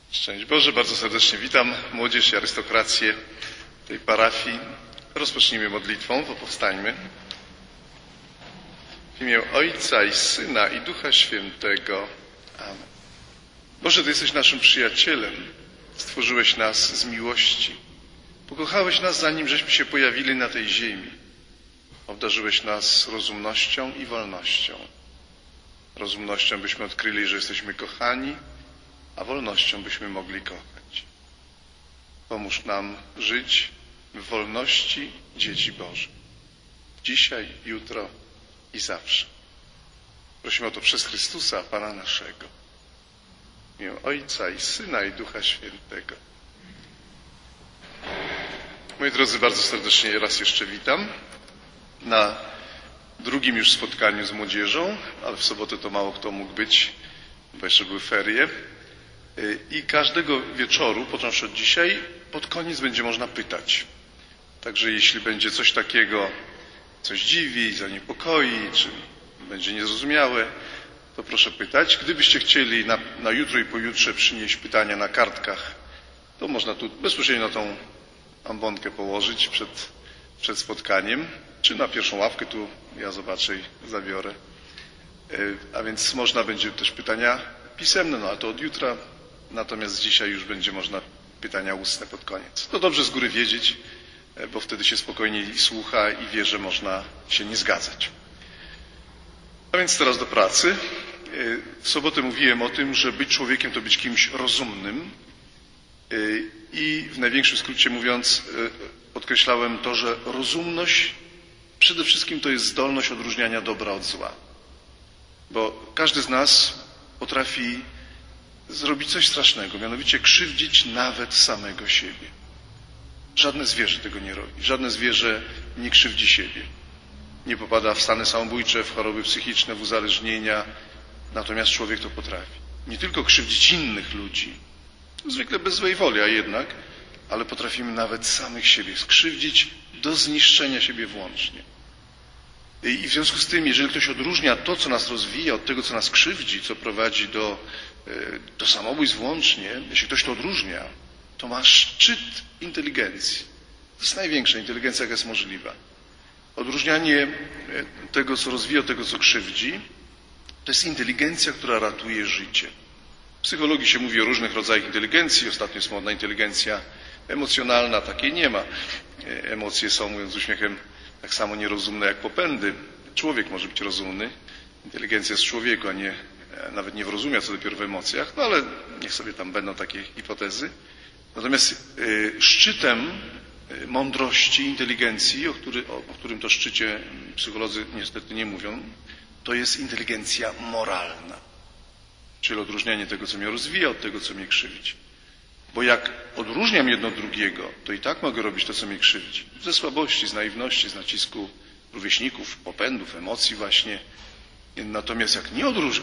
Szczęść Boże, bardzo serdecznie witam młodzież i arystokrację tej parafii. Rozpocznijmy modlitwą, powstańmy. W imię Ojca i Syna i Ducha Świętego. Amen. Boże, Ty jesteś naszym przyjacielem. Stworzyłeś nas z miłości. Pokochałeś nas, zanim żeśmy się pojawili na tej ziemi. Obdarzyłeś nas rozumnością i wolnością. Rozumnością, byśmy odkryli, że jesteśmy kochani, a wolnością byśmy mogli kochać. Pomóż nam żyć w wolności dzieci Bożych. Dzisiaj, jutro i zawsze. Prosimy o to przez Chrystusa, Pana naszego. W imię Ojca i Syna i Ducha Świętego. Moi drodzy, bardzo serdecznie raz jeszcze witam na drugim już spotkaniu z młodzieżą, ale w sobotę to mało kto mógł być, bo jeszcze były ferie. I każdego wieczoru, począwszy od dzisiaj, pod koniec będzie można pytać. Także jeśli będzie coś takiego, coś dziwi, zaniepokoi, czy będzie niezrozumiałe, to proszę pytać. Gdybyście chcieli na jutro i pojutrze przynieść pytania na kartkach, to można tu bezpośrednio na tą ambonkę położyć przed spotkaniem, czy na pierwszą ławkę, tu ja zobaczę i zabiorę. A więc można będzie też pytania pisemne, no ale to od jutra. Natomiast dzisiaj już będzie można pytania ustne pod koniec. To dobrze z góry wiedzieć, bo wtedy się spokojniej słucha i wie, że można się nie zgadzać. A więc teraz do pracy. W sobotę mówiłem o tym, że być człowiekiem to być kimś rozumnym i w największym skrócie mówiąc podkreślałem to, że rozumność przede wszystkim to jest zdolność odróżniania dobra od zła. Bo każdy z nas potrafi zrobić coś strasznego, mianowicie krzywdzić nawet samego siebie. Żadne zwierzę tego nie robi. Żadne zwierzę nie krzywdzi siebie. Nie popada w stany samobójcze, w choroby psychiczne, w uzależnienia. Natomiast człowiek to potrafi. Nie tylko krzywdzić innych ludzi, zwykle bez złej woli, a jednak, ale potrafimy nawet samych siebie skrzywdzić do zniszczenia siebie włącznie. I w związku z tym, jeżeli ktoś odróżnia to, co nas rozwija, od tego, co nas krzywdzi, co prowadzi do samobójstw włącznie, jeśli ktoś to odróżnia, to ma szczyt inteligencji. To jest największa inteligencja, jaka jest możliwa. Odróżnianie tego, co rozwija, od tego, co krzywdzi, to jest inteligencja, która ratuje życie. W psychologii się mówi o różnych rodzajach inteligencji. Ostatnio jest modna inteligencja emocjonalna. Takiej nie ma. Emocje są, mówiąc z uśmiechem, tak samo nierozumne jak popędy. Człowiek może być rozumny. Inteligencja jest w człowieku, a nie nawet nie wrozumia, co dopiero w emocjach. No ale niech sobie tam będą takie hipotezy. Natomiast szczytem mądrości, inteligencji, o którym to szczycie psycholodzy niestety nie mówią, to jest inteligencja moralna. Czyli odróżnianie tego, co mnie rozwija, od tego, co mnie krzywdzi. Bo jak odróżniam jedno od drugiego, to i tak mogę robić to, co mnie krzywdzi. Ze słabości, z naiwności, z nacisku rówieśników, popędów, emocji właśnie. Natomiast jak nie odróżniam,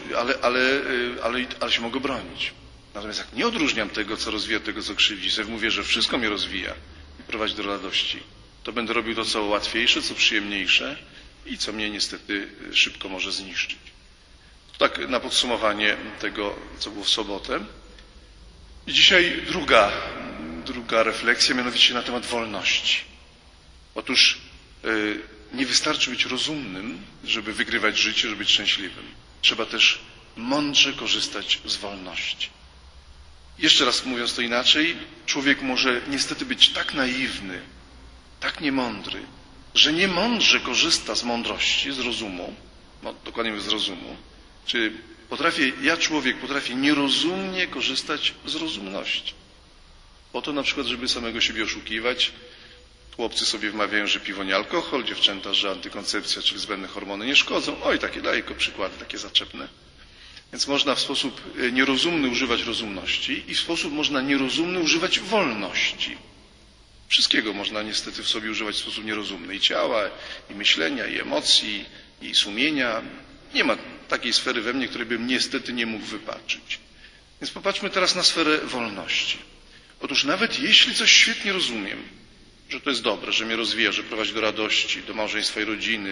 ale się mogę bronić. Natomiast jak nie odróżniam tego, co rozwija, od tego, co krzywdzi, sobie mówię, że wszystko mnie rozwija i prowadzi do radości, to będę robił to, co łatwiejsze, co przyjemniejsze i co mnie niestety szybko może zniszczyć. Tak na podsumowanie tego, co było w sobotę. I dzisiaj druga refleksja, mianowicie na temat wolności. Otóż nie wystarczy być rozumnym, żeby wygrywać życie, żeby być szczęśliwym. Trzeba też mądrze korzystać z wolności. Jeszcze raz mówiąc to inaczej, człowiek może niestety być tak naiwny, tak niemądry, że niemądrze korzysta z mądrości, z rozumu, dokładnie mówiąc z rozumu, czy człowiek potrafię nierozumnie korzystać z rozumności. Po to na przykład, żeby samego siebie oszukiwać. Chłopcy sobie wmawiają, że piwo nie alkohol, dziewczęta, że antykoncepcja czy zbędne hormony nie szkodzą. Oj, takie daję przykłady, takie zaczepne. Więc można w sposób nierozumny używać rozumności i w sposób można nierozumny używać wolności. Wszystkiego można niestety w sobie używać w sposób nierozumny. I ciała, i myślenia, i emocji, i sumienia. Nie ma takiej sfery we mnie, której bym niestety nie mógł wypaczyć. Więc popatrzmy teraz na sferę wolności. Otóż nawet jeśli coś świetnie rozumiem, że to jest dobre, że mnie rozwija, że prowadzi do radości, do małżeństwa i rodziny,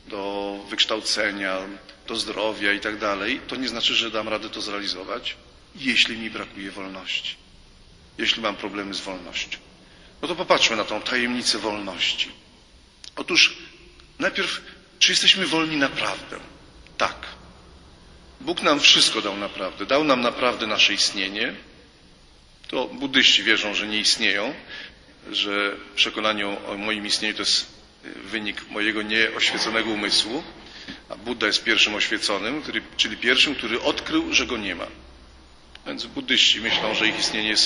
do wykształcenia, do zdrowia i tak dalej, to nie znaczy, że dam radę to zrealizować. jeśli mi brakuje wolności, jeśli mam problemy z wolnością. No to popatrzmy na tą tajemnicę wolności. Otóż najpierw, czy jesteśmy wolni naprawdę? Tak. Bóg nam wszystko dał naprawdę. Dał nam naprawdę nasze istnienie. To buddyści wierzą, że nie istnieją, że przekonanie o moim istnieniu to jest wynik mojego nieoświeconego umysłu, a Budda jest pierwszym oświeconym, czyli pierwszym, który odkrył, że go nie ma. Więc buddyści myślą, że ich istnienie jest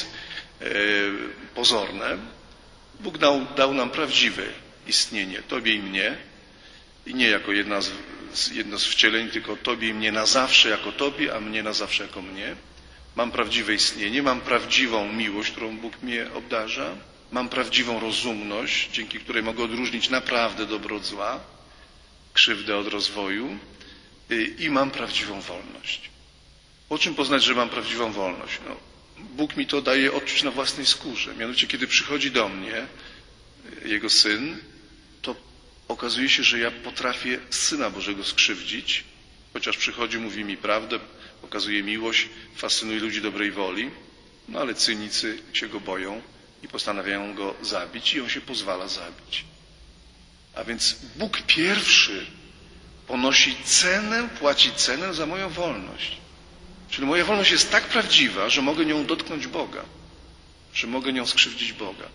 pozorne. Bóg dał nam prawdziwe istnienie, Tobie i mnie, i nie jako jedno z wcieleń, tylko Tobie i mnie na zawsze jako Tobie, a mnie na zawsze jako mnie. Mam prawdziwe istnienie, mam prawdziwą miłość, którą Bóg mnie obdarza, mam prawdziwą rozumność, dzięki której mogę odróżnić naprawdę dobro od zła, krzywdę od rozwoju, i mam prawdziwą wolność. Po czym poznać, że mam prawdziwą wolność? No, Bóg mi to daje odczuć na własnej skórze. Mianowicie, kiedy przychodzi do mnie Jego Syn, to okazuje się, że ja potrafię Syna Bożego skrzywdzić, chociaż przychodzi, mówi mi prawdę, okazuje miłość, fascynuje ludzi dobrej woli, no ale cynicy się Go boją i postanawiają Go zabić i On się pozwala zabić. A więc Bóg pierwszy ponosi cenę, płaci cenę za moją wolność. Czyli moja wolność jest tak prawdziwa, że mogę nią dotknąć Boga, że mogę nią skrzywdzić Boga.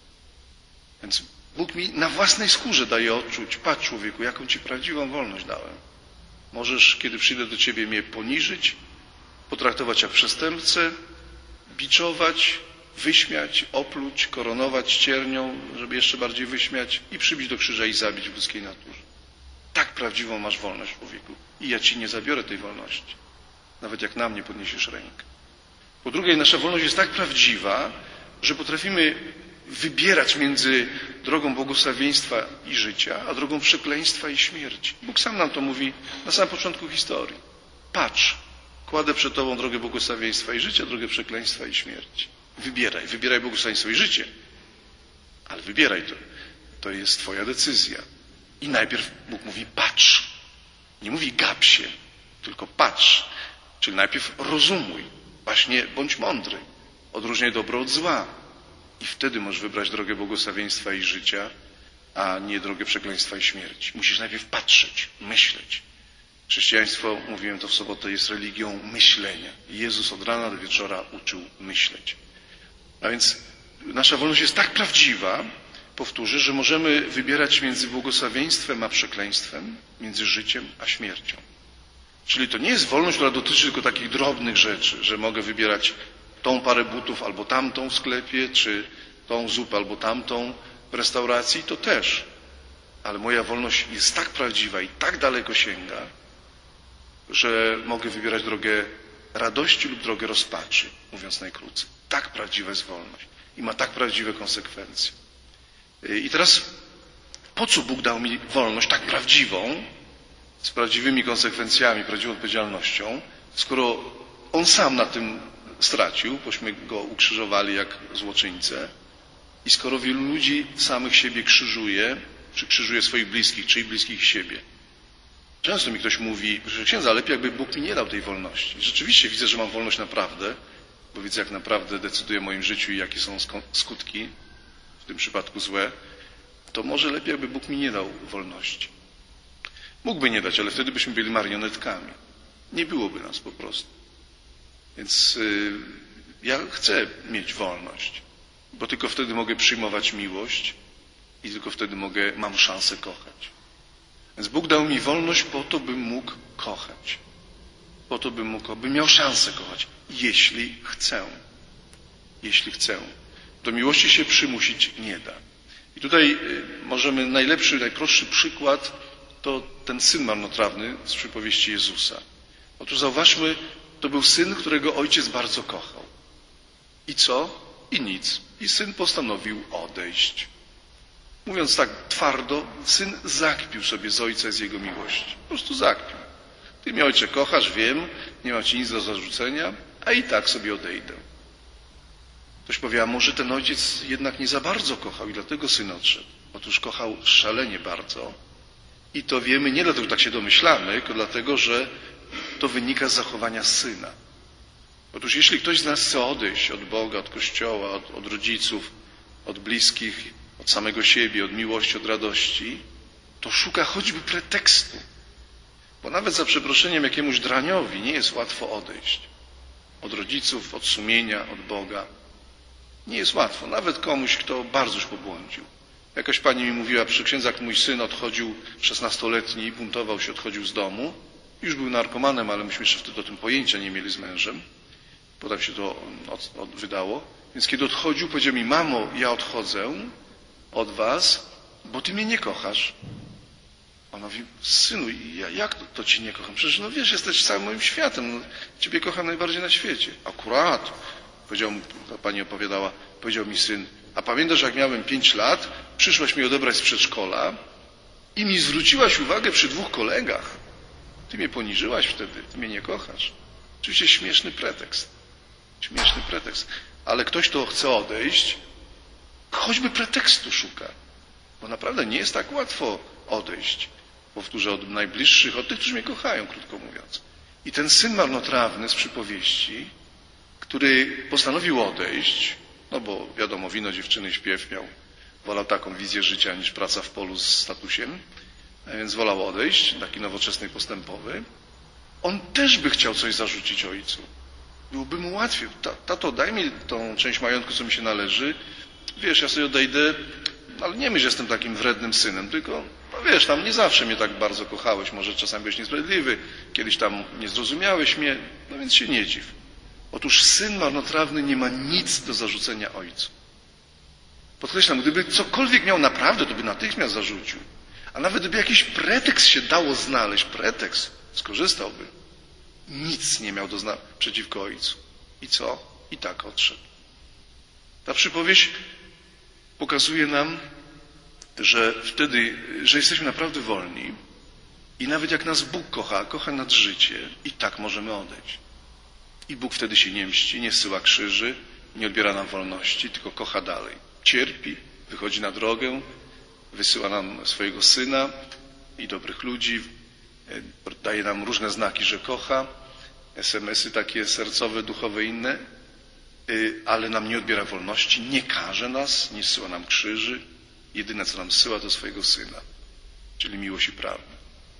Więc Bóg mi na własnej skórze daje odczuć, patrz człowieku, jaką Ci prawdziwą wolność dałem. Możesz, kiedy przyjdę do Ciebie, mnie poniżyć, potraktować jak przestępcę, biczować, wyśmiać, opluć, koronować ciernią, żeby jeszcze bardziej wyśmiać i przybić do krzyża i zabić w ludzkiej naturze. Tak prawdziwą masz wolność, człowieku. I ja Ci nie zabiorę tej wolności, nawet jak na mnie podniesiesz rękę. Po drugie, nasza wolność jest tak prawdziwa, że potrafimy wybierać między drogą błogosławieństwa i życia, a drogą przekleństwa i śmierci. Bóg sam nam to mówi na samym początku historii. Patrz, kładę przed Tobą drogę błogosławieństwa i życia, drogę przekleństwa i śmierci. Wybieraj błogosławieństwo i życie. Ale wybieraj to. To jest Twoja decyzja. I najpierw Bóg mówi patrz. Nie mówi gap się, tylko patrz. Czyli najpierw rozumuj. Właśnie bądź mądry. Odróżniaj dobro od zła. I wtedy możesz wybrać drogę błogosławieństwa i życia, a nie drogę przekleństwa i śmierci. Musisz najpierw patrzeć, myśleć. Chrześcijaństwo, mówiłem to w sobotę, jest religią myślenia. Jezus od rana do wieczora uczył myśleć. A więc nasza wolność jest tak prawdziwa, powtórzę, że możemy wybierać między błogosławieństwem a przekleństwem, między życiem a śmiercią. Czyli to nie jest wolność, która dotyczy tylko takich drobnych rzeczy, że mogę wybierać tą parę butów albo tamtą w sklepie, czy tą zupę albo tamtą w restauracji, to też. Ale moja wolność jest tak prawdziwa i tak daleko sięga, że mogę wybierać drogę radości lub drogę rozpaczy, mówiąc najkrócej. Tak prawdziwa jest wolność i ma tak prawdziwe konsekwencje. I teraz, po co Bóg dał mi wolność tak prawdziwą, z prawdziwymi konsekwencjami, prawdziwą odpowiedzialnością, skoro On sam na tym stracił, bośmy Go ukrzyżowali jak złoczyńcę, i skoro wielu ludzi samych siebie krzyżuje, czy krzyżuje swoich bliskich, czy i bliskich siebie. Często mi ktoś mówi, że księdza, lepiej jakby Bóg mi nie dał tej wolności. Rzeczywiście widzę, że mam wolność naprawdę, bo widzę, jak naprawdę decyduje o moim życiu i jakie są skutki, w tym przypadku złe, to może lepiej, jakby Bóg mi nie dał wolności. Mógłby nie dać, ale wtedy byśmy byli marionetkami. Nie byłoby nas po prostu. Więc ja chcę mieć wolność, bo tylko wtedy mogę przyjmować miłość i tylko wtedy mam szansę kochać. Więc Bóg dał mi wolność po to, bym mógł kochać. Po to, bym miał szansę kochać, jeśli chcę. Jeśli chcę. Do miłości się przymusić nie da. I tutaj możemy najprostszy przykład to ten syn marnotrawny z przypowieści Jezusa. Otóż zauważmy, to był syn, którego ojciec bardzo kochał. I co? I nic. I syn postanowił odejść. Mówiąc tak twardo, syn zakpił sobie z ojca z jego miłości. Po prostu zakpił. Ty mnie, ojcze, kochasz, wiem, nie mam ci nic do zarzucenia, a i tak sobie odejdę. Ktoś powie, a może ten ojciec jednak nie za bardzo kochał i dlatego syn odszedł. Otóż kochał szalenie bardzo. I to wiemy nie dlatego, że tak się domyślamy, tylko dlatego, że to wynika z zachowania syna. Otóż jeśli ktoś z nas chce odejść od Boga, od Kościoła, od rodziców, od bliskich, od samego siebie, od miłości, od radości, to szuka choćby pretekstu. Bo nawet za przeproszeniem jakiemuś draniowi nie jest łatwo odejść. Od rodziców, od sumienia, od Boga. Nie jest łatwo. Nawet komuś, kto bardzo już pobłądził. Jakaś pani mi mówiła, przy księdzach mój syn odchodził, 16-letni, buntował się, odchodził z domu. Już był narkomanem, ale myśmy jeszcze wtedy o tym pojęcia nie mieli z mężem. Potem się to wydało. Więc kiedy odchodził, powiedział mi: mamo, ja odchodzę od was, bo ty mnie nie kochasz. Ona mówi: synu, jak to ci nie kocham? Przecież no wiesz, jesteś całym moim światem. No, ciebie kocham najbardziej na świecie. Akurat, ta pani opowiadała, powiedział mi syn: a pamiętasz, jak miałem 5 lat, przyszłaś mnie odebrać z przedszkola i mi zwróciłaś uwagę przy 2 kolegach. Ty mnie poniżyłaś wtedy, ty mnie nie kochasz. Oczywiście śmieszny pretekst. Śmieszny pretekst. Ale ktoś, kto chce odejść, choćby pretekstu szuka. Bo naprawdę nie jest tak łatwo odejść. Powtórzę, od najbliższych, od tych, którzy mnie kochają, krótko mówiąc. I ten syn marnotrawny z przypowieści, który postanowił odejść, no bo wiadomo, wino, dziewczyny, śpiew miał, wolał taką wizję życia niż praca w polu z statusiem, a więc wolał odejść, taki nowoczesny i postępowy. On też by chciał coś zarzucić ojcu. Byłoby mu łatwiej. Tato, daj mi tą część majątku, co mi się należy. Wiesz, ja sobie odejdę, ale nie myśl, że jestem takim wrednym synem, tylko, no wiesz, tam nie zawsze mnie tak bardzo kochałeś, może czasami byłeś niesprawiedliwy, kiedyś tam nie zrozumiałeś mnie, no więc się nie dziw. Otóż syn marnotrawny nie ma nic do zarzucenia ojcu. Podkreślam, gdyby cokolwiek miał naprawdę, to by natychmiast zarzucił. A nawet gdyby jakiś pretekst się dało znaleźć, pretekst, skorzystałby. Nic nie miał przeciwko ojcu. I co? I tak odszedł. Ta przypowieść pokazuje nam, że wtedy, że jesteśmy naprawdę wolni i nawet jak nas Bóg kocha nad życie, i tak możemy odejść. I Bóg wtedy się nie mści, nie zsyła krzyży, nie odbiera nam wolności, tylko kocha dalej. Cierpi, wychodzi na drogę, wysyła nam swojego Syna i dobrych ludzi, daje nam różne znaki, że kocha, SMS-y takie sercowe, duchowe, inne, ale nam nie odbiera wolności, nie karze nas, nie zsyła nam krzyży. Jedyne, co nam zsyła, to swojego Syna, czyli miłość i prawdę.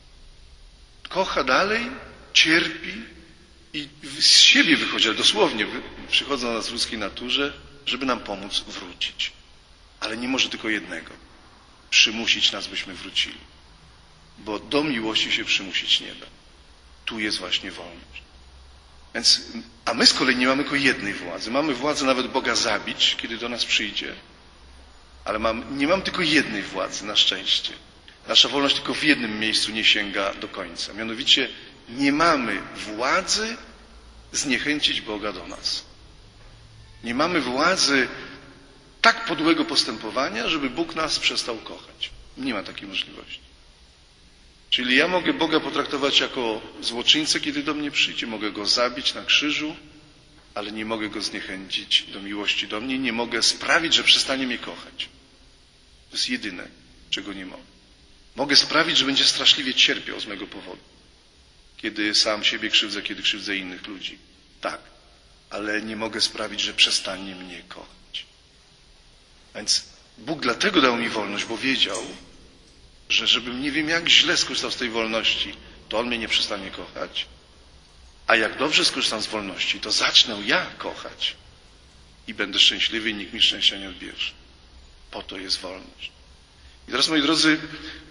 Kocha dalej, cierpi i z siebie wychodzi, ale dosłownie przychodzą do nas w ludzkiej naturze, żeby nam pomóc wrócić. Ale nie może tylko jednego. Przymusić nas, byśmy wrócili. Bo do miłości się przymusić nie da. Tu jest właśnie wolność. Więc, a my z kolei nie mamy tylko jednej władzy. Mamy władzę nawet Boga zabić, kiedy do nas przyjdzie. Ale nie mam tylko jednej władzy, na szczęście. Nasza wolność tylko w jednym miejscu nie sięga do końca. Mianowicie nie mamy władzy zniechęcić Boga do nas. Nie mamy władzy tak podłego postępowania, żeby Bóg nas przestał kochać. Nie ma takiej możliwości. Czyli ja mogę Boga potraktować jako złoczyńcę, kiedy do mnie przyjdzie. Mogę Go zabić na krzyżu, ale nie mogę Go zniechęcić do miłości do mnie. Nie mogę sprawić, że przestanie mnie kochać. To jest jedyne, czego nie mogę. Mogę sprawić, że będzie straszliwie cierpiał z mego powodu. Kiedy sam siebie krzywdzę, kiedy krzywdzę innych ludzi. Tak, ale nie mogę sprawić, że przestanie mnie kochać. Więc Bóg dlatego dał mi wolność, bo wiedział, że żebym nie wiem jak źle skorzystał z tej wolności, to On mnie nie przestanie kochać. A jak dobrze skorzystam z wolności, to zacznę ja kochać i będę szczęśliwy i nikt mi szczęścia nie odbierze. Po to jest wolność. I teraz, moi drodzy,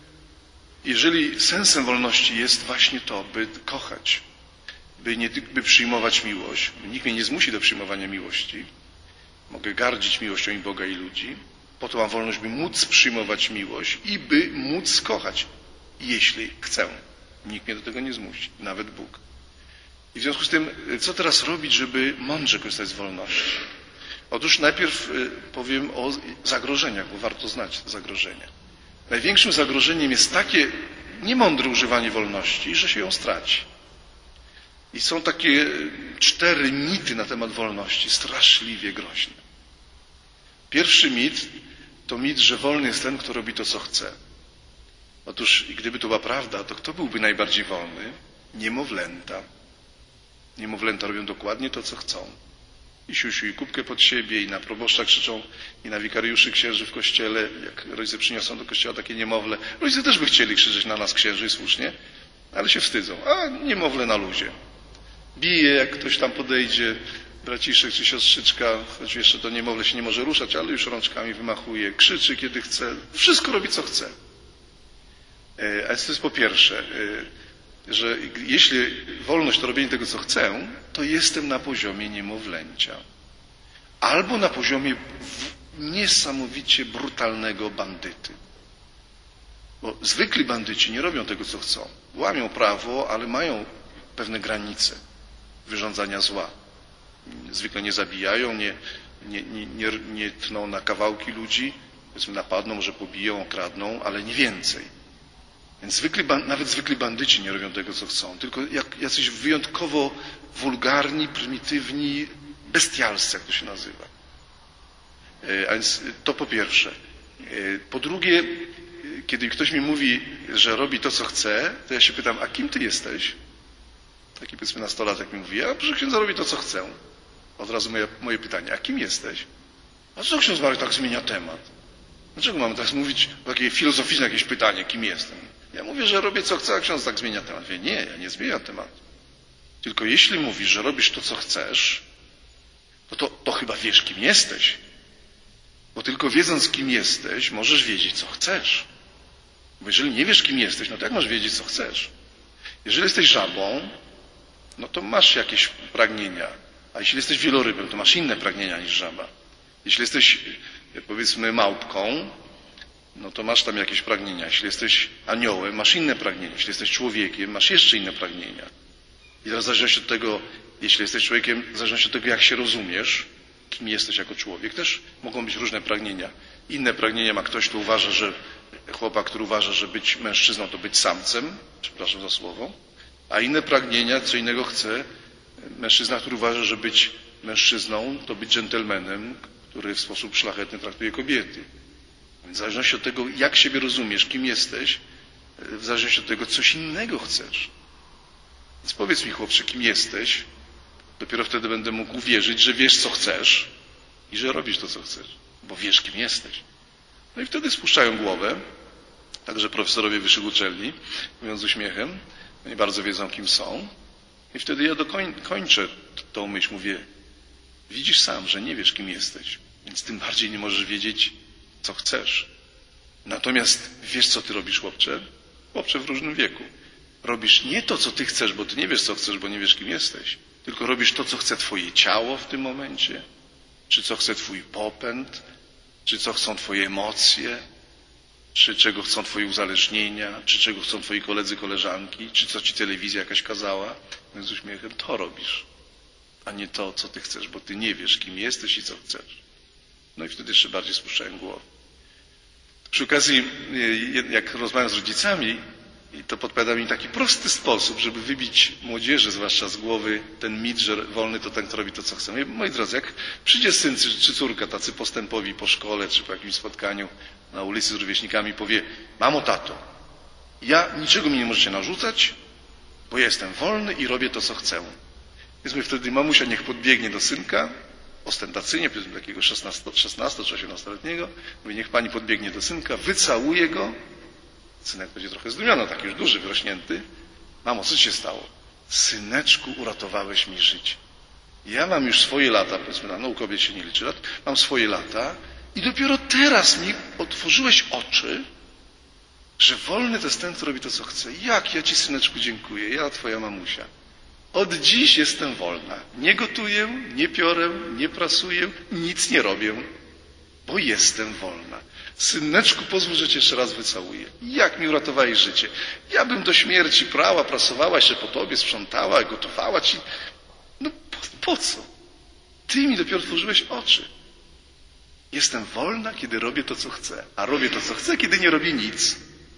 jeżeli sensem wolności jest właśnie to, by kochać, by przyjmować miłość, nikt mnie nie zmusi do przyjmowania miłości, mogę gardzić miłością i Boga i ludzi, po to mam wolność, by móc przyjmować miłość i by móc kochać, jeśli chcę. Nikt mnie do tego nie zmusi, nawet Bóg. I w związku z tym, co teraz robić, żeby mądrze korzystać z wolności? Otóż najpierw powiem o zagrożeniach, bo warto znać zagrożenia. Największym zagrożeniem jest takie niemądre używanie wolności, że się ją straci. I są takie 4 mity na temat wolności, straszliwie groźne. Pierwszy mit to mit, że wolny jest ten, kto robi to, co chce. Otóż, gdyby to była prawda, to kto byłby najbardziej wolny? Niemowlęta. Niemowlęta robią dokładnie to, co chcą. I siusiu i kubkę pod siebie, i na proboszcza krzyczą, i na wikariuszy księży w kościele, jak rodzice przyniosą do kościoła takie niemowlę. Rodzice też by chcieli krzyczeć na nas księży, i słusznie, ale się wstydzą. A niemowlę na luzie. Bije, jak ktoś tam podejdzie, braciszek czy siostrzyczka, choć jeszcze to niemowlę się nie może ruszać, ale już rączkami wymachuje, krzyczy kiedy chce, wszystko robi co chce. A to jest po pierwsze, że jeśli wolność to robienie tego, co chcę, to jestem na poziomie niemowlęcia. Albo na poziomie niesamowicie brutalnego bandyty. Bo zwykli bandyci nie robią tego, co chcą. Łamią prawo, ale mają pewne granice wyrządzania zła. Zwykle nie zabijają, nie tną na kawałki ludzi, powiedzmy napadną, może pobiją, okradną, ale nie więcej. Więc nawet zwykli bandyci nie robią tego, co chcą, tylko jacyś wyjątkowo wulgarni, prymitywni, bestialscy, jak to się nazywa. A więc to po pierwsze. Po drugie, kiedy ktoś mi mówi, że robi to, co chce, to ja się pytam, a kim ty jesteś? Taki powiedzmy nastolatek mi mówi, a proszę księdza, robi to, co chcę. Od razu moje pytanie, a kim jesteś? A co ksiądz Marek tak zmienia temat? Dlaczego mamy tak mówić, takie filozoficzne jakieś pytanie, kim jestem? Ja mówię, że robię co chcę, a ksiądz tak zmienia temat. Mówię, nie, ja nie zmieniam tematu. Tylko jeśli mówisz, że robisz to, co chcesz, to chyba wiesz, kim jesteś. Bo tylko wiedząc, kim jesteś, możesz wiedzieć, co chcesz. Bo jeżeli nie wiesz, kim jesteś, no to jak masz wiedzieć, co chcesz? Jeżeli jesteś żabą, no to masz jakieś pragnienia. A jeśli jesteś wielorybem, to masz inne pragnienia niż żaba. Jeśli jesteś, powiedzmy, małpką, no to masz tam jakieś pragnienia. Jeśli jesteś aniołem, masz inne pragnienia. Jeśli jesteś człowiekiem, masz jeszcze inne pragnienia. I w zależności od tego, jeśli jesteś człowiekiem, w zależności od tego, jak się rozumiesz, kim jesteś jako człowiek, też mogą być różne pragnienia. Inne pragnienia ma ktoś, kto uważa, że chłopak, który uważa, że być mężczyzną to być samcem, przepraszam za słowo, a inne pragnienia, co innego chce mężczyzna, który uważa, że być mężczyzną to być dżentelmenem, który w sposób szlachetny traktuje kobiety. Więc w zależności od tego, jak siebie rozumiesz, kim jesteś, w zależności od tego, coś innego chcesz. Więc powiedz mi, chłopcze, kim jesteś, dopiero wtedy będę mógł uwierzyć, że wiesz, co chcesz i że robisz to, co chcesz, bo wiesz, kim jesteś. No i wtedy spuszczają głowę, także profesorowie wyższych uczelni, mówiąc z uśmiechem, oni bardzo wiedzą, kim są. I wtedy ja kończę tą myśl, mówię, widzisz sam, że nie wiesz, kim jesteś, więc tym bardziej nie możesz wiedzieć, co chcesz. Natomiast wiesz, co ty robisz, chłopcze? Chłopcze w różnym wieku. Robisz nie to, co ty chcesz, bo ty nie wiesz, co chcesz, bo nie wiesz, kim jesteś, tylko robisz to, co chce twoje ciało w tym momencie, czy co chce twój popęd, czy co chcą twoje emocje, czy czego chcą twoje uzależnienia, czy czego chcą twoi koledzy, koleżanki, czy co ci telewizja jakaś kazała. No z uśmiechem to robisz, a nie to, co ty chcesz, bo ty nie wiesz, kim jesteś i co chcesz. No i wtedy jeszcze bardziej spuszczałem głowę. Przy okazji, jak rozmawiam z rodzicami, i to podpowiada mi taki prosty sposób, żeby wybić młodzieży, zwłaszcza z głowy, ten mit, że wolny to ten, kto robi to, co chce. Moi drodzy, jak przyjdzie syn czy córka, tacy postępowi po szkole, czy po jakimś spotkaniu na ulicy z rówieśnikami, powie, mamo, tato, ja niczego mi nie możecie narzucać, bo ja jestem wolny i robię to, co chcę. Więc my wtedy mamusia niech podbiegnie do synka, ostentacyjnie, powiedzmy takiego 16 czy 18-letniego, mówi, niech pani podbiegnie do synka, wycałuje go. Synek będzie trochę zdumiony, taki już duży, wyrośnięty. Mamo, co ci się stało? Syneczku, uratowałeś mi życie. Ja mam już swoje lata, powiedzmy, no u kobiet się nie liczy lat, mam swoje lata i dopiero teraz mi otworzyłeś oczy, że wolny to jest ten, kto robi to, co chce. Jak ja ci, syneczku, dziękuję, ja twoja mamusia. Od dziś jestem wolna. Nie gotuję, nie piorę, nie prasuję, nic nie robię, bo jestem wolna. Syneczku, pozwól, że cię jeszcze raz wycałuję. Jak mi uratowałeś życie. Ja bym do śmierci prała, prasowała jeszcze po tobie, sprzątała, gotowała ci. No po co? Ty mi dopiero otworzyłeś oczy. Jestem wolna, kiedy robię to, co chcę. A robię to, co chcę, kiedy nie robię nic.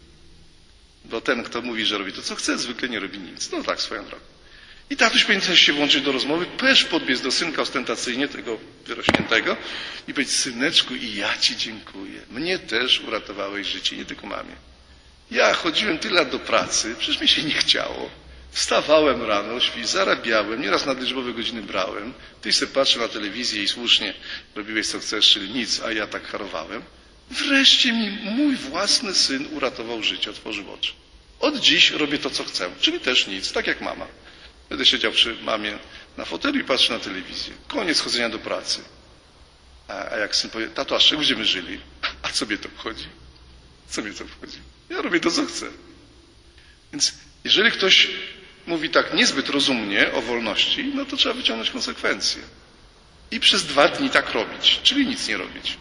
Bo ten, kto mówi, że robi to, co chce, zwykle nie robi nic. No tak, swoją drogą. I tatuś powinien też się włączyć do rozmowy, też podbiec do synka ostentacyjnie, tego wyrośniętego i powiedzieć, syneczku, i ja ci dziękuję. Mnie też uratowałeś życie, nie tylko mamie. Ja chodziłem tyle lat do pracy, przecież mi się nie chciało. Wstawałem rano, zarabiałem, nieraz nadliczbowe godziny brałem. Ty se patrzył na telewizję i słusznie robiłeś co chcesz, czyli nic, a ja tak harowałem. Wreszcie mi mój własny syn uratował życie, otworzył oczy. Od dziś robię to, co chcę, czyli też nic, tak jak mama. Będę siedział przy mamie na fotelu i patrzę na telewizję. Koniec chodzenia do pracy. A jak syn powie, tato, a z czego będziemy żyli? A co mnie to obchodzi? Co mnie to obchodzi? Ja robię to, co chcę. Więc jeżeli ktoś mówi tak niezbyt rozumnie o wolności, no to trzeba wyciągnąć konsekwencje. I przez 2 dni tak robić, czyli nic nie robić.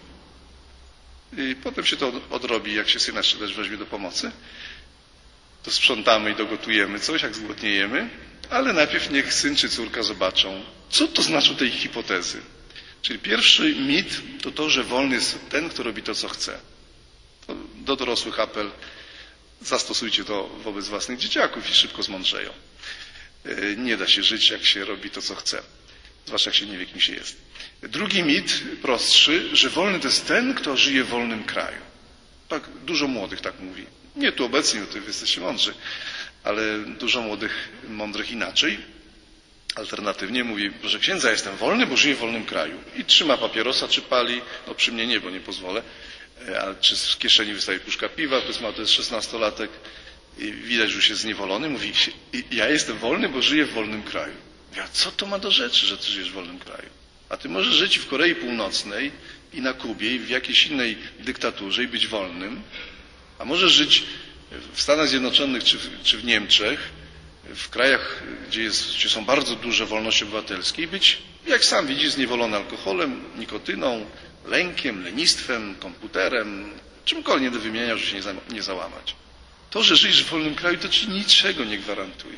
I potem się to odrobi, jak się syna też weźmie do pomocy. To sprzątamy i dogotujemy coś, jak zgłodniejemy, ale najpierw niech syn czy córka zobaczą, co to znaczy tej hipotezy. Czyli pierwszy mit to to, że wolny jest ten, kto robi to, co chce. To do dorosłych apel, zastosujcie to wobec własnych dzieciaków i szybko zmądrzeją. Nie da się żyć, jak się robi to, co chce. Zwłaszcza jak się nie wie, kim się jest. Drugi mit, prostszy, że wolny to jest ten, kto żyje w wolnym kraju. Tak, dużo młodych tak mówi. Nie tu obecni, bo wy jesteście mądrzy, ale dużo młodych, mądrych inaczej. Alternatywnie mówi, proszę księdza, jestem wolny, bo żyję w wolnym kraju. I trzyma papierosa, czy pali, no przy mnie nie, bo nie pozwolę, ale czy z kieszeni wystaje puszka piwa, to jest 16-latek, i widać, że już jest zniewolony, mówi, ja jestem wolny, bo żyję w wolnym kraju. Ja, co to ma do rzeczy, że ty żyjesz w wolnym kraju? A ty możesz żyć w Korei Północnej i na Kubie i w jakiejś innej dyktaturze i być wolnym, a możesz żyć w Stanach Zjednoczonych czy w Niemczech, w krajach, gdzie są bardzo duże wolności obywatelskie i być, jak sam widzisz, zniewolony alkoholem, nikotyną, lękiem, lenistwem, komputerem, czymkolwiek nie do wymienienia, żeby się nie załamać. To, że żyjesz w wolnym kraju, to ci niczego nie gwarantuje.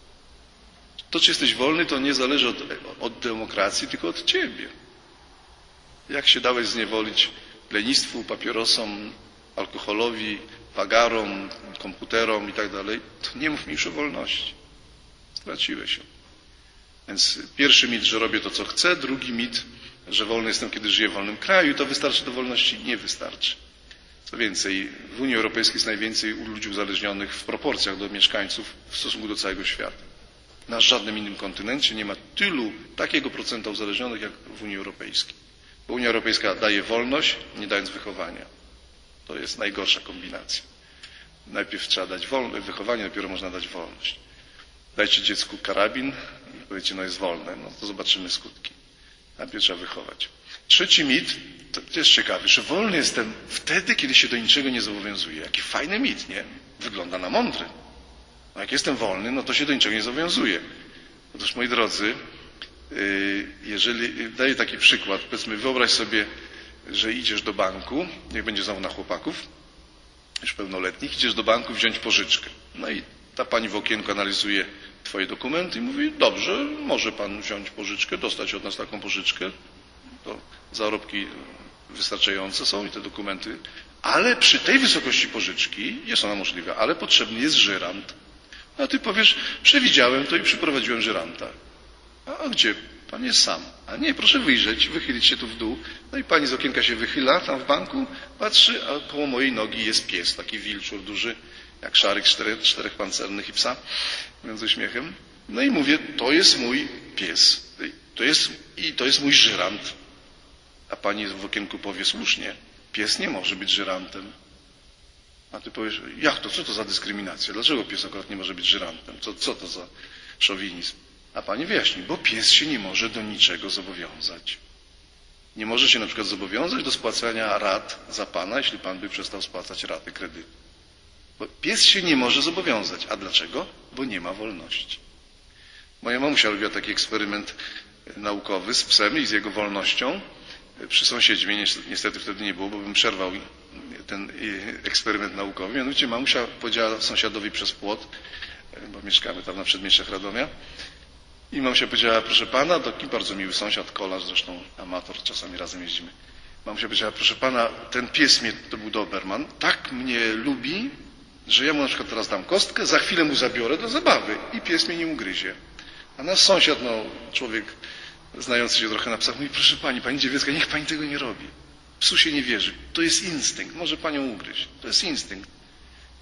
To, czy jesteś wolny, to nie zależy od demokracji, tylko od ciebie. Jak się dałeś zniewolić lenistwu, papierosom, alkoholowi, wagarom, komputerom i tak dalej, to nie mów mi już o wolności. Straciłeś ją. Więc pierwszy mit, że robię to, co chcę. Drugi mit, że wolny jestem, kiedy żyję w wolnym kraju. To wystarczy do wolności? Nie wystarczy. Co więcej, w Unii Europejskiej jest najwięcej ludzi uzależnionych w proporcjach do mieszkańców w stosunku do całego świata. Na żadnym innym kontynencie nie ma takiego procenta uzależnionych jak w Unii Europejskiej. Bo Unia Europejska daje wolność, nie dając wychowania. To jest najgorsza kombinacja. Najpierw trzeba dać wychowanie, dopiero można dać wolność. Dajcie dziecku karabin i powiecie, no jest wolne, no to zobaczymy skutki. Najpierw trzeba wychować. Trzeci mit, to jest ciekawy, że wolny jestem wtedy, kiedy się do niczego nie zobowiązuję. Jaki fajny mit, nie? Wygląda na mądry. No jak jestem wolny, no to się do niczego nie zobowiązuję. Otóż, moi drodzy, jeżeli daję taki przykład, powiedzmy, wyobraź sobie, że idziesz do banku, niech będzie znowu na chłopaków, już pełnoletnich, idziesz do banku wziąć pożyczkę. No i ta pani w okienku analizuje twoje dokumenty i mówi, dobrze, może pan wziąć pożyczkę, dostać od nas taką pożyczkę, to zarobki wystarczające są i te dokumenty, ale przy tej wysokości pożyczki jest ona możliwa, ale potrzebny jest żyrant. A ty powiesz, przewidziałem to i przyprowadziłem żyranta. A gdzie? Pan jest sam. A nie, proszę wyjrzeć, wychylić się tu w dół. No i pani z okienka się wychyla tam w banku, patrzy, a koło mojej nogi jest pies, taki wilczur duży, jak szarych, czterech pancernych i psa, mówiąc ze śmiechem. No i mówię, to jest mój pies. To jest mój żyrant. A pani w okienku powie słusznie, pies nie może być żyrantem. A ty powiesz, jak to? Co to za dyskryminacja? Dlaczego pies akurat nie może być żyrantem? Co to za szowinizm? A pani wyjaśni, bo pies się nie może do niczego zobowiązać. Nie może się na przykład zobowiązać do spłacania rat za pana, jeśli pan by przestał spłacać raty kredytu. Bo pies się nie może zobowiązać. A dlaczego? Bo nie ma wolności. Moja mamusia robiła taki eksperyment naukowy z psem i z jego wolnością. Przy sąsiedzie mnie niestety wtedy nie było, bo bym przerwał ten eksperyment naukowy. Mianowicie mamusia powiedziała sąsiadowi przez płot, bo mieszkamy tam na przedmieściach Radomia, i mamusia powiedziała, proszę pana, taki bardzo miły sąsiad, kolarz, zresztą amator, czasami razem jeździmy. Mamusia powiedziała, proszę pana, ten pies to był Doberman, tak mnie lubi, że ja mu na przykład teraz dam kostkę, za chwilę mu zabiorę do zabawy i pies mnie nie ugryzie. A nasz sąsiad, człowiek znający się trochę na psach, mówi, proszę pani Dziewiecka, niech pani tego nie robi. Psu się nie wierzy. To jest instynkt. Może panią ugryźć. To jest instynkt.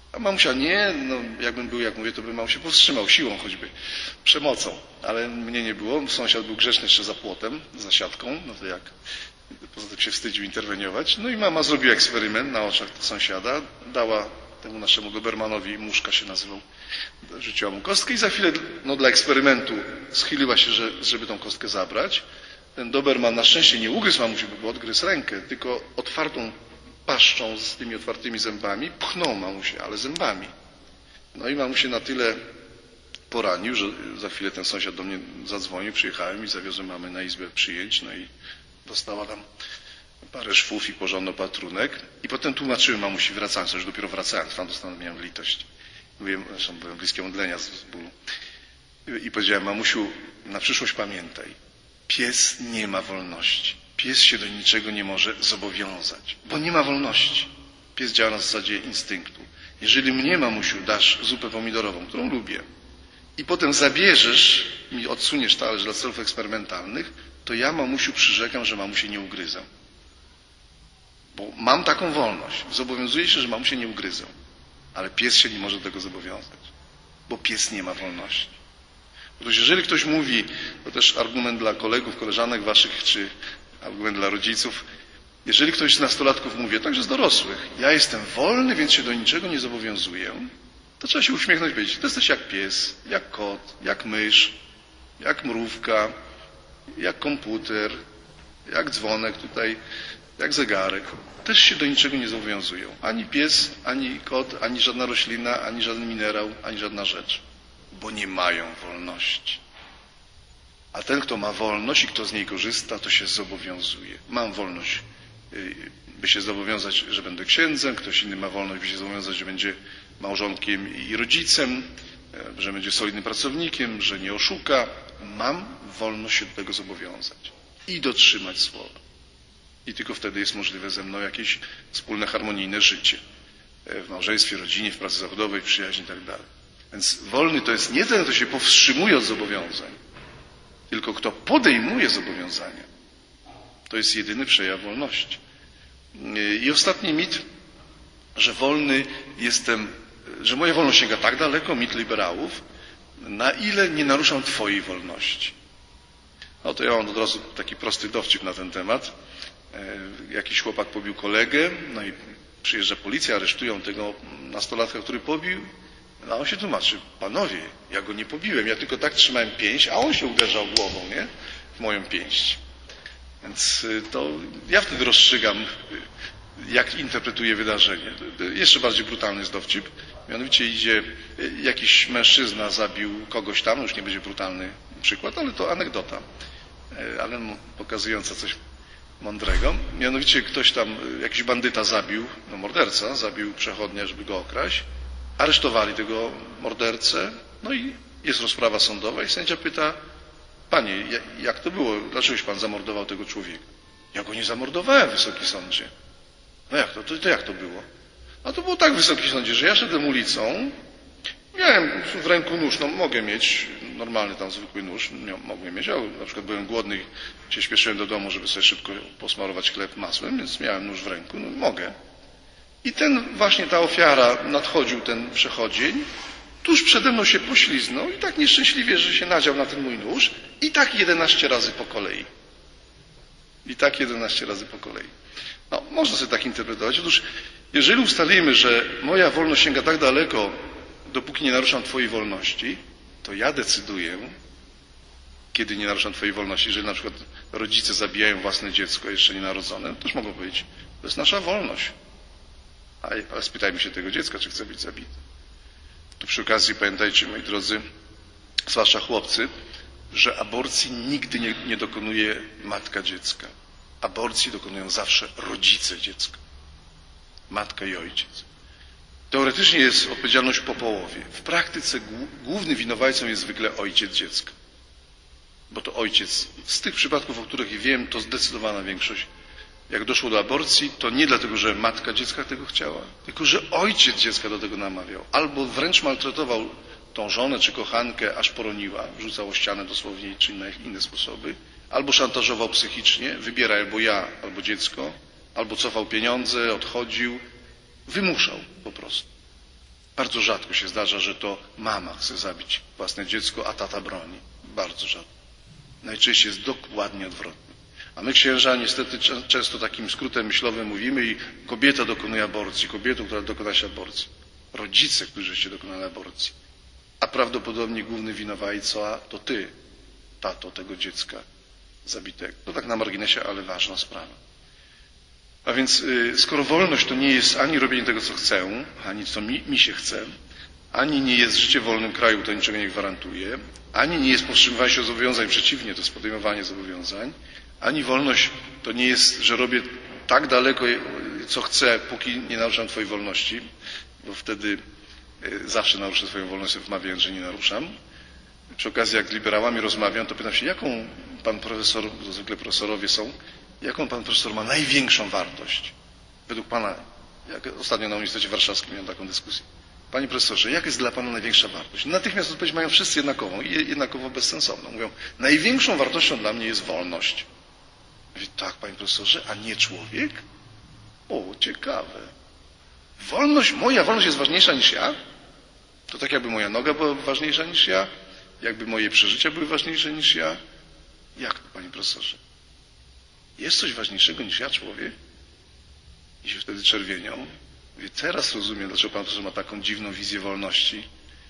A mamusia nie, no jakbym był, jak mówię, to bym mamusię powstrzymał siłą choćby, przemocą. Ale mnie nie było, sąsiad był grzeczny jeszcze za płotem, za siatką, no to jak, poza tym się wstydził interweniować. No i mama zrobiła eksperyment na oczach sąsiada, dała temu naszemu Dobermanowi, Muszka się nazywał, rzuciła mu kostkę i za chwilę, no dla eksperymentu schyliła się, żeby tą kostkę zabrać. Ten Doberman na szczęście nie ugryzł mamusi, bo odgryzł rękę, tylko otwartą paszczą z tymi otwartymi zębami pchnął mamusię, ale zębami. No i mamusię na tyle poranił, że za chwilę ten sąsiad do mnie zadzwonił, przyjechałem i zawiozłem mamę na izbę przyjęć, no i dostała tam parę szwów i porządny opatrunek. I potem tłumaczyłem mamusi, wracając, już dopiero wracając, tam dostanę miałem litość. Byłem bliskie modlenia z bólu. I powiedziałem, mamusiu, na przyszłość pamiętaj, pies nie ma wolności. Pies się do niczego nie może zobowiązać, bo nie ma wolności. Pies działa na zasadzie instynktu. Jeżeli mnie, mamusiu, dasz zupę pomidorową, którą lubię, i potem zabierzesz mi, odsuniesz talerz dla celów eksperymentalnych, to ja, mamusiu, przyrzekam, że mamusię nie ugryzę. Bo mam taką wolność. Zobowiązuję się, że mamusię nie ugryzę. Ale pies się nie może do tego zobowiązać, bo pies nie ma wolności. Otóż jeżeli ktoś mówi, to też argument dla kolegów, koleżanek waszych, czy argument dla rodziców, jeżeli ktoś z nastolatków mówi, a także z dorosłych, ja jestem wolny, więc się do niczego nie zobowiązuję, to trzeba się uśmiechnąć i powiedzieć, to jesteś jak pies, jak kot, jak mysz, jak mrówka, jak komputer, jak dzwonek tutaj, jak zegarek. Też się do niczego nie zobowiązują. Ani pies, ani kot, ani żadna roślina, ani żaden minerał, ani żadna rzecz. Bo nie mają wolności. A ten, kto ma wolność i kto z niej korzysta, to się zobowiązuje. Mam wolność, by się zobowiązać, że będę księdzem, ktoś inny ma wolność, by się zobowiązać, że będzie małżonkiem i rodzicem, że będzie solidnym pracownikiem, że nie oszuka. Mam wolność się do tego zobowiązać i dotrzymać słowa. I tylko wtedy jest możliwe ze mną jakieś wspólne, harmonijne życie. W małżeństwie, rodzinie, w pracy zawodowej, w przyjaźni i tak dalej. Więc wolny to jest nie ten, kto się powstrzymuje od zobowiązań, tylko kto podejmuje zobowiązania. To jest jedyny przejaw wolności. I ostatni mit, że wolny jestem, że moja wolność sięga tak daleko, mit liberałów, na ile nie naruszam twojej wolności. No to ja mam od razu taki prosty dowcip na ten temat. Jakiś chłopak pobił kolegę, no i przyjeżdża policja, aresztują tego nastolatka, który pobił. A on się tłumaczy, panowie, ja go nie pobiłem, ja tylko tak trzymałem pięść, a on się uderzał głową, nie? W moją pięść. Więc to ja wtedy rozstrzygam, jak interpretuję wydarzenie. Jeszcze bardziej brutalny jest dowcip. Mianowicie idzie jakiś mężczyzna, zabił kogoś tam, już nie będzie brutalny przykład, ale to anegdota, ale pokazująca coś mądrego. Mianowicie ktoś tam, jakiś bandyta zabił, no morderca, zabił przechodnia, żeby go okraść. Aresztowali tego mordercę, no i jest rozprawa sądowa i sędzia pyta, panie, jak to było? Dlaczegoś pan zamordował tego człowieka? Ja go nie zamordowałem, wysoki sądzie. No jak to? To jak to było? A to było tak, wysoki sądzie, że ja szedłem ulicą, miałem w ręku nóż, no mogę mieć, normalny tam zwykły nóż, mogłem mieć, ale na przykład byłem głodny i się śpieszyłem do domu, żeby sobie szybko posmarować chleb masłem, więc miałem nóż w ręku, no mogę. I właśnie ta ofiara, nadchodził ten przechodzień, tuż przede mną się pośliznął i tak nieszczęśliwie, że się nadział na ten mój nóż i tak 11 razy po kolei. I tak 11 razy po kolei. No, można sobie tak interpretować. Otóż, jeżeli ustalimy, że moja wolność sięga tak daleko, dopóki nie naruszam twojej wolności, to ja decyduję, kiedy nie naruszam twojej wolności. Jeżeli na przykład rodzice zabijają własne dziecko, jeszcze nienarodzone, to też mogą powiedzieć, to jest nasza wolność. Ale spytajmy się tego dziecka, czy chce być zabity. Tu przy okazji pamiętajcie, moi drodzy, zwłaszcza chłopcy, że aborcji nigdy nie dokonuje matka dziecka. Aborcji dokonują zawsze rodzice dziecka. Matka i ojciec. Teoretycznie jest odpowiedzialność po połowie. W praktyce głównym winowajcą jest zwykle ojciec dziecka. Bo to ojciec, z tych przypadków, o których wiem, to zdecydowana większość. Jak doszło do aborcji, to nie dlatego, że matka dziecka tego chciała, tylko że ojciec dziecka do tego namawiał. Albo wręcz maltretował tą żonę czy kochankę, aż poroniła, rzucał o ścianę dosłownie, czy na inne sposoby. Albo szantażował psychicznie, wybieraj albo ja, albo dziecko, albo cofał pieniądze, odchodził. Wymuszał po prostu. Bardzo rzadko się zdarza, że to mama chce zabić własne dziecko, a tata broni. Bardzo rzadko. Najczęściej jest dokładnie odwrotnie. A my księża niestety często takim skrótem myślowym mówimy i kobieta dokonuje aborcji, kobietą, która dokona się aborcji. Rodzice, którzy się dokonali aborcji. A prawdopodobnie główny winowajca to ty, tato tego dziecka zabitego. To tak na marginesie, ale ważna sprawa. A więc skoro wolność to nie jest ani robienie tego, co chcę, ani co mi się chce, ani nie jest życie w wolnym kraju, to niczego nie gwarantuje, ani nie jest powstrzymywanie się od zobowiązań, przeciwnie, to jest podejmowanie zobowiązań, ani wolność to nie jest, że robię tak daleko, co chcę, póki nie naruszam twojej wolności, bo wtedy zawsze naruszę swoją wolność, wmawiając, że nie naruszam. Przy okazji, jak z liberałami rozmawiam, to pytam się, jaką pan profesor, to zwykle profesorowie są, jaką pan profesor ma największą wartość? Według pana, jak ostatnio na Uniwersytecie Warszawskim miałem taką dyskusję. Panie profesorze, jaka jest dla pana największa wartość? Natychmiast odpowiedź mają wszyscy jednakową i jednakowo bezsensowną. Mówią, największą wartością dla mnie jest wolność. Mówię, tak, panie profesorze, a nie człowiek? O, ciekawe. Moja wolność jest ważniejsza niż ja? To tak jakby moja noga była ważniejsza niż ja? Jakby moje przeżycia były ważniejsze niż ja? Jak to, panie profesorze? Jest coś ważniejszego niż ja, człowiek? I się wtedy czerwienią. Mówię, teraz rozumiem, dlaczego pan profesor ma taką dziwną wizję wolności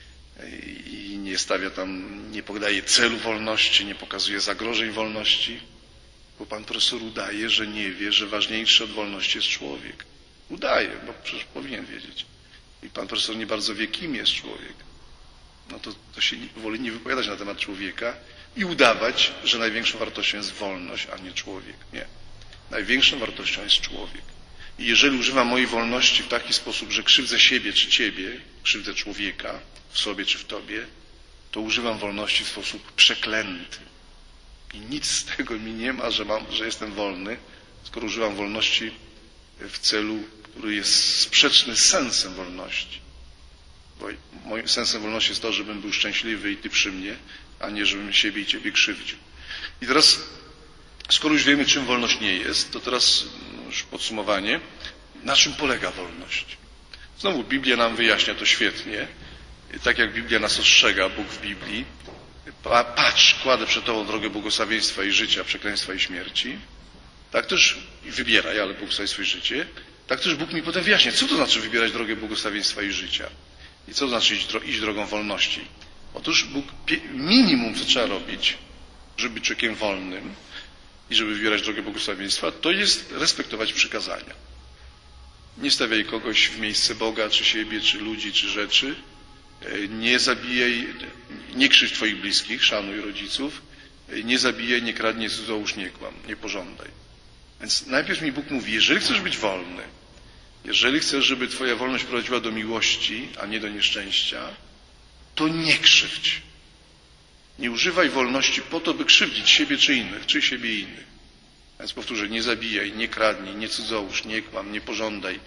i nie stawia tam, nie podaje celu wolności, nie pokazuje zagrożeń wolności, bo pan profesor udaje, że nie wie, że ważniejszy od wolności jest człowiek. Udaje, bo przecież powinien wiedzieć. I pan profesor nie bardzo wie, kim jest człowiek. No to się woli nie wypowiadać na temat człowieka i udawać, że największą wartością jest wolność, a nie człowiek. Nie. Największą wartością jest człowiek. I jeżeli używam mojej wolności w taki sposób, że krzywdzę siebie czy ciebie, krzywdzę człowieka w sobie czy w tobie, to używam wolności w sposób przeklęty. I nic z tego mi nie ma, że jestem wolny, skoro używam wolności w celu, który jest sprzeczny z sensem wolności. Bo moim sensem wolności jest to, żebym był szczęśliwy i ty przy mnie, a nie żebym siebie i ciebie krzywdził. I teraz, skoro już wiemy, czym wolność nie jest, to teraz już podsumowanie, na czym polega wolność. Znowu Biblia nam wyjaśnia to świetnie. Tak jak Biblia nas ostrzega, Bóg w Biblii, patrz, kładę przed tobą drogę błogosławieństwa i życia, przekleństwa i śmierci. Tak też wybieraj, ale błogosławieństwo i życie. Tak też Bóg mi potem wyjaśnia, co to znaczy wybierać drogę błogosławieństwa i życia. I co to znaczy iść drogą wolności. Otóż Bóg, minimum co trzeba robić, żeby być człowiekiem wolnym i żeby wybierać drogę błogosławieństwa, to jest respektować przykazania. Nie stawiaj kogoś w miejsce Boga, czy siebie, czy ludzi, czy rzeczy. Nie zabijaj, nie krzywdź twoich bliskich, szanuj rodziców. Nie zabijaj, nie kradnij, cudzołóż, nie kłam, nie pożądaj. Więc najpierw mi Bóg mówi, jeżeli chcesz być wolny, jeżeli chcesz, żeby twoja wolność prowadziła do miłości, a nie do nieszczęścia, to nie krzywdź. Nie używaj wolności po to, by krzywdzić siebie czy innych, czy siebie i innych. Więc powtórzę, nie zabijaj, nie kradnij, nie cudzołóż, nie kłam, nie pożądaj,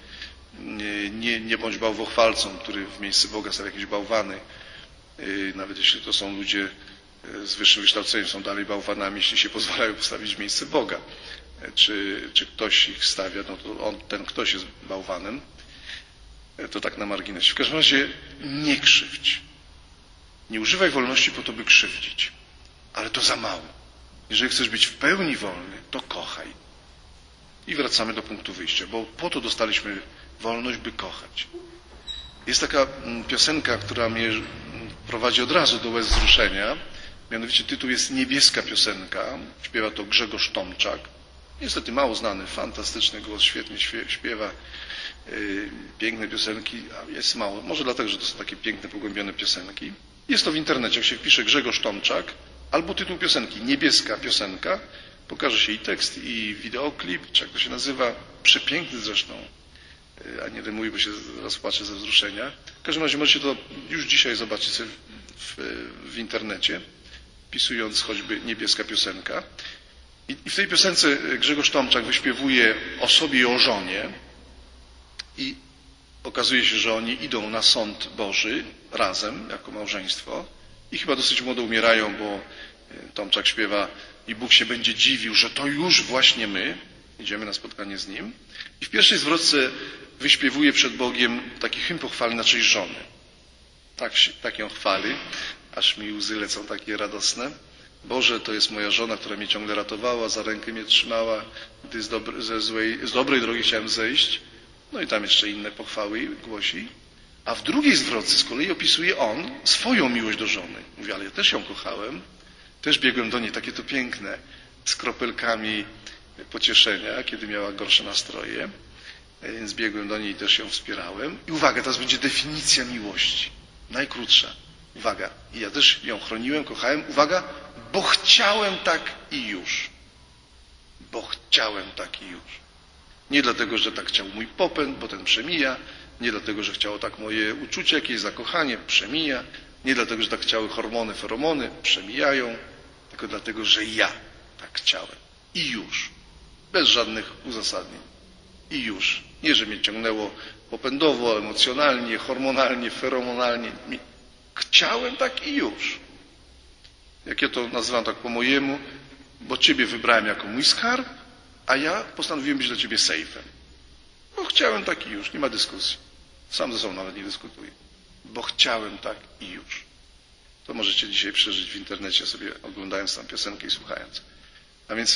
nie bądź bałwochwalcą, który w miejsce Boga stawia jakieś bałwany. Nawet jeśli to są ludzie z wyższym wykształceniem, są dalej bałwanami, jeśli się pozwalają postawić w miejsce Boga. Czy ktoś ich stawia, no to ten ktoś jest bałwanem. To tak na marginesie. W każdym razie nie krzywdź. Nie używaj wolności po to, by krzywdzić. Ale to za mało. Jeżeli chcesz być w pełni wolny, to kochaj. I wracamy do punktu wyjścia, bo po to dostaliśmy wolność, by kochać. Jest taka piosenka, która mnie prowadzi od razu do łez wzruszenia. Mianowicie tytuł jest Niebieska piosenka. Śpiewa to Grzegorz Tomczak. Niestety mało znany, fantastyczny głos, świetnie śpiewa. Piękne piosenki, a jest mało. Może dlatego, że to są takie piękne, pogłębione piosenki. Jest to w internecie, jak się wpisze Grzegorz Tomczak, albo tytuł piosenki Niebieska piosenka, pokaże się i tekst, i wideoklip, czy jak to się nazywa, przepiękny zresztą, a nie rymuję, bo się zaraz płaczę ze wzruszenia. W każdym razie możecie to już dzisiaj zobaczyć sobie w internecie, wpisując choćby Niebieska piosenka. I w tej piosence Grzegorz Tomczak wyśpiewuje o sobie i o żonie i okazuje się, że oni idą na sąd Boży razem, jako małżeństwo i chyba dosyć młodo umierają, bo Tomczak śpiewa i Bóg się będzie dziwił, że to już właśnie my. idziemy na spotkanie z Nim i w pierwszej zwrotce wyśpiewuje przed Bogiem taki hymn pochwalny na cześć żony. Tak ją chwali, aż mi łzy lecą takie radosne. Boże, to jest moja żona, która mnie ciągle ratowała, za rękę mnie trzymała, gdy z dobrej drogi chciałem zejść. No i tam jeszcze inne pochwały głosi. A w drugiej zwrotce z kolei opisuje on swoją miłość do żony. Mówi, ale ja też ją kochałem, też biegłem do niej, takie to piękne, z kropelkami pocieszenia, kiedy miała gorsze nastroje. Więc biegłem do niej i też ją wspierałem. I uwaga, teraz będzie definicja miłości. Najkrótsza. Uwaga, i ja też ją chroniłem, kochałem. Uwaga, bo chciałem tak i już. Bo chciałem tak i już. Nie dlatego, że tak chciał mój popęd, bo ten przemija. Nie dlatego, że chciało tak moje uczucie, jakieś zakochanie, przemija. Nie dlatego, że tak chciały hormony, feromony, przemijają. Tylko dlatego, że ja tak chciałem. I już. Bez żadnych uzasadnień. I już. Nie, że mnie ciągnęło popędowo, emocjonalnie, hormonalnie, feromonalnie. Chciałem tak i już. Jak ja to nazywam tak po mojemu, bo Ciebie wybrałem jako mój skarb, a ja postanowiłem być dla Ciebie sejfem. Bo chciałem tak i już, nie ma dyskusji. Sam ze sobą nawet nie dyskutuję. Bo chciałem tak i już. To możecie dzisiaj przeżyć w internecie sobie, oglądając tam piosenkę i słuchając. A więc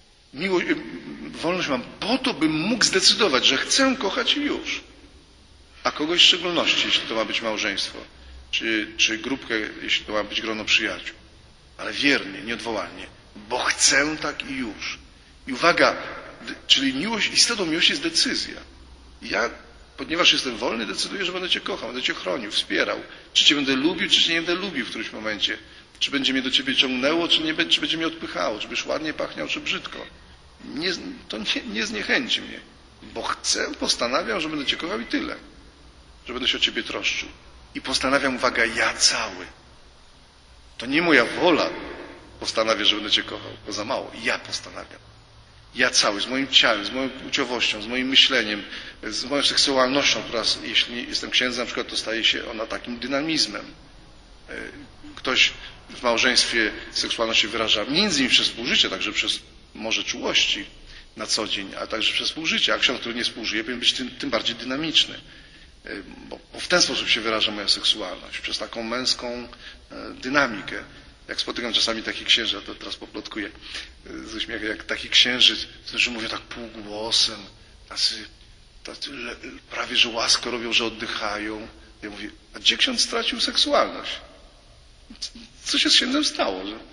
wolność mam po to, bym mógł zdecydować, że chcę kochać i już. A kogoś w szczególności, jeśli to ma być małżeństwo, czy grupkę, jeśli to ma być grono przyjaciół. Ale wiernie, nieodwołalnie. Bo chcę tak i już. I uwaga, czyli istotą miłości jest decyzja. Ja, ponieważ jestem wolny, decyduję, że będę Cię kochał, będę Cię chronił, wspierał. Czy Cię będę lubił, czy Cię nie będę lubił w którymś momencie. Czy będzie mnie do Ciebie ciągnęło, czy będzie mnie odpychało. Czy będziesz ładnie pachniał, czy brzydko. To nie zniechęci mnie. Bo postanawiam, że będę Cię kochał i tyle. Że będę się o Ciebie troszczył. I postanawiam, uwaga, ja cały. To nie moja wola postanawia, że będę Cię kochał. Bo za mało. Ja postanawiam. Ja cały, z moim ciałem, z moją płciowością, z moim myśleniem, z moją seksualnością, która, jeśli jestem księdzem, na przykład, to staje się ona takim dynamizmem. Ktoś w małżeństwie seksualność się wyraża między innymi przez współżycie, także przez może czułości na co dzień, a także przez współżycie. A ksiądz, który nie współżyje, powinien być tym bardziej dynamiczny. Bo w ten sposób się wyraża moja seksualność, przez taką męską dynamikę. Jak spotykam czasami takich księży, ja to teraz poplotkuję z uśmiechem, jak taki księży, którzy mówią tak półgłosem, tacy prawie, że łaskę robią, że oddychają. Ja mówię, a gdzie ksiądz stracił seksualność? Co się z księdzem stało? Że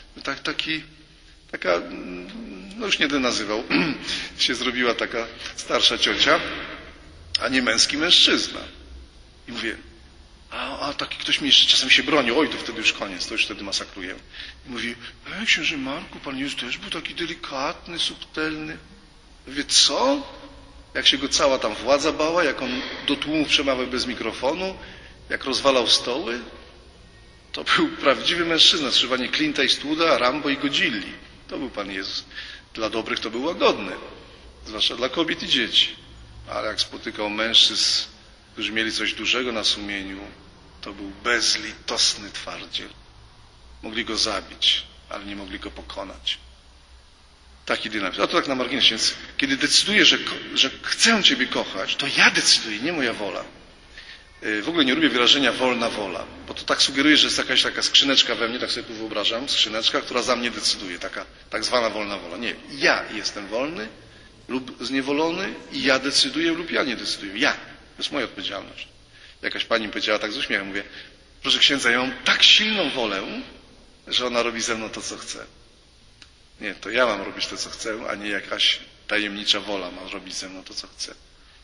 taka, no już nie będę nazywał, się zrobiła taka starsza ciocia, a nie męski mężczyzna. I mówię, a taki ktoś mi jeszcze czasem się broni, oj, to wtedy już koniec, to już wtedy masakrujemy. I mówi, księże Marku, Pan Jezus też był taki delikatny, subtelny. Mówię, co? Jak się go cała tam władza bała, jak on do tłumu przemawiał bez mikrofonu, jak rozwalał stoły. To był prawdziwy mężczyzna, skrzyżowanie Clint'a i Eastwooda, Rambo i Godzilli. To był Pan Jezus. Dla dobrych to był łagodny, zwłaszcza dla kobiet i dzieci. Ale jak spotykał mężczyzn, którzy mieli coś dużego na sumieniu, to był bezlitosny twardziel. Mogli go zabić, ale nie mogli go pokonać. Taki dynamizm. A to tak na marginesie. Więc kiedy decyduję, że chcę Ciebie kochać, to ja decyduję, nie moja wola. W ogóle nie lubię wyrażenia wolna wola, bo to tak sugeruje, że jest jakaś taka skrzyneczka we mnie, tak sobie tu wyobrażam, skrzyneczka, która za mnie decyduje, taka tak zwana wolna wola. Nie, ja jestem wolny lub zniewolony i ja decyduję lub ja nie decyduję. Ja. To jest moja odpowiedzialność. Jakaś pani powiedziała tak z uśmiechem, mówię, proszę księdza, ja mam tak silną wolę, że ona robi ze mną to, co chce. Nie, to ja mam robić to, co chcę, a nie jakaś tajemnicza wola ma robić ze mną to, co chce.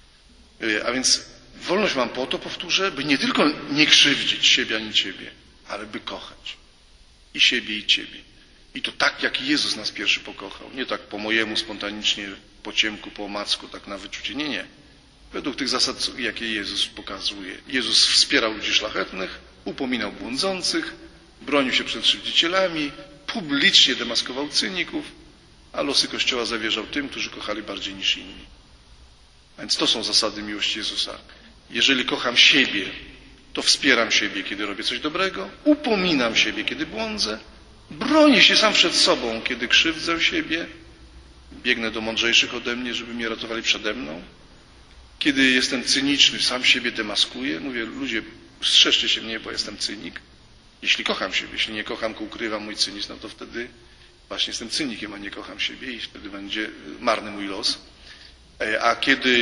A więc wolność mam po to, powtórzę, by nie tylko nie krzywdzić siebie ani Ciebie, ale by kochać. I siebie, i Ciebie. I to tak, jak Jezus nas pierwszy pokochał. Nie tak po mojemu, spontanicznie, po ciemku, po omacku, tak na wyczucie. Nie, nie. Według tych zasad, jakie Jezus pokazuje. Jezus wspierał ludzi szlachetnych, upominał błądzących, bronił się przed krzywdzicielami, publicznie demaskował cyników, a losy Kościoła zawierzał tym, którzy kochali bardziej niż inni. A więc to są zasady miłości Jezusa. Jeżeli kocham siebie, to wspieram siebie, kiedy robię coś dobrego, upominam siebie, kiedy błądzę, bronię się sam przed sobą, kiedy krzywdzę siebie biegnę do mądrzejszych ode mnie, żeby mnie ratowali przede mną. Kiedy jestem cyniczny, sam siebie demaskuję, mówię, ludzie, strzeżcie się mnie, bo jestem cynik. Jeśli kocham siebie, jeśli nie kocham, to ukrywam mój cynizm, no to wtedy właśnie jestem cynikiem, a nie kocham siebie i wtedy będzie marny mój los. A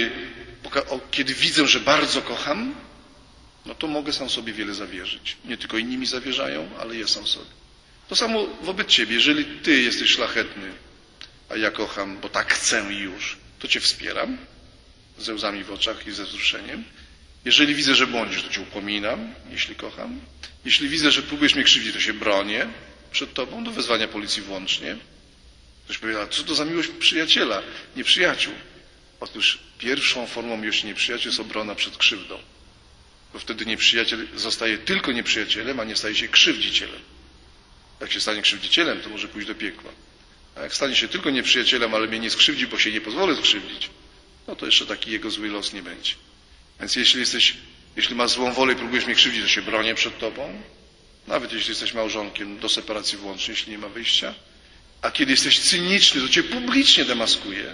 kiedy widzę, że bardzo kocham, no to mogę sam sobie wiele zawierzyć. Nie tylko inni mi zawierzają, ale ja sam sobie. To samo wobec ciebie. Jeżeli ty jesteś szlachetny, a ja kocham, bo tak chcę i już, to cię wspieram ze łzami w oczach i ze wzruszeniem. Jeżeli widzę, że błądzisz, to cię upominam, jeśli kocham. Jeśli widzę, że próbujesz mnie krzywdzić, to się bronię przed tobą, do wezwania policji włącznie. Ktoś powie, a co to za miłość przyjaciela, nie przyjaciół? Otóż pierwszą formą miłości nieprzyjaciela jest obrona przed krzywdą. Bo wtedy nieprzyjaciel zostaje tylko nieprzyjacielem, a nie staje się krzywdzicielem. Jak się stanie krzywdzicielem, to może pójść do piekła. A jak stanie się tylko nieprzyjacielem, ale mnie nie skrzywdzi, bo się nie pozwolę skrzywdzić, no to jeszcze taki jego zły los nie będzie. Więc jeśli masz złą wolę i próbujesz mnie krzywdzić, to się bronię przed tobą. Nawet jeśli jesteś małżonkiem, do separacji włącznie, jeśli nie ma wyjścia. A kiedy jesteś cyniczny, to cię publicznie demaskuję.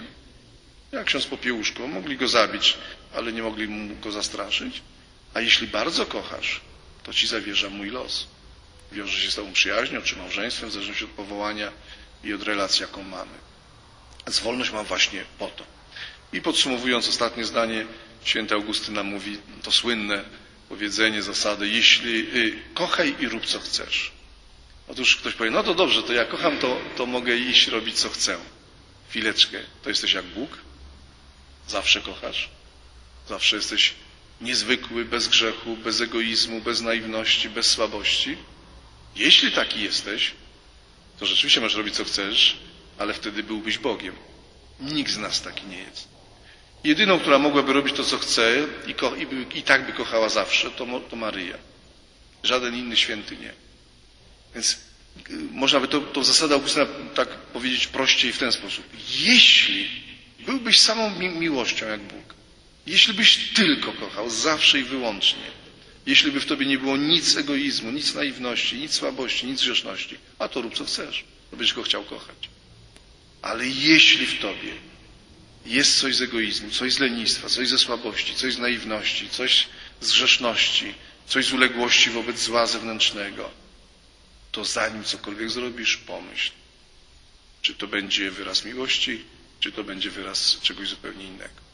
Jak ksiądz Popiełuszko, mogli go zabić, ale nie mogli mu go zastraszyć. A jeśli bardzo kochasz, to ci zawierzam mój los. Wiąże się z tobą przyjaźnią czy małżeństwem, w zależności od powołania i od relacji, jaką mamy. Więc wolność mam właśnie po to. I podsumowując ostatnie zdanie, święta Augustyna mówi to słynne powiedzenie, zasadę, jeśli kochaj i rób co chcesz. Otóż ktoś powie, no to dobrze, to ja kocham, to mogę iść robić co chcę. Chwileczkę, to jesteś jak Bóg? Zawsze kochasz? Zawsze jesteś niezwykły, bez grzechu, bez egoizmu, bez naiwności, bez słabości? Jeśli taki jesteś, to rzeczywiście możesz robić co chcesz, ale wtedy byłbyś Bogiem. Nikt z nas taki nie jest. Jedyną, która mogłaby robić to, co chce i tak by kochała zawsze, to Maryja. Żaden inny święty nie. Więc można by to zasadę Augustyna tak powiedzieć prościej w ten sposób. Jeśli byłbyś samą miłością jak Bóg, jeśli byś tylko kochał, zawsze i wyłącznie, jeśli by w tobie nie było nic egoizmu, nic naiwności, nic słabości, nic grzeszności, a to rób co chcesz, to byś go chciał kochać. Ale jeśli w tobie jest coś z egoizmu, coś z lenistwa, coś ze słabości, coś z naiwności, coś z grzeszności, coś z uległości wobec zła zewnętrznego, to zanim cokolwiek zrobisz, pomyśl, czy to będzie wyraz miłości, czy to będzie wyraz czegoś zupełnie innego.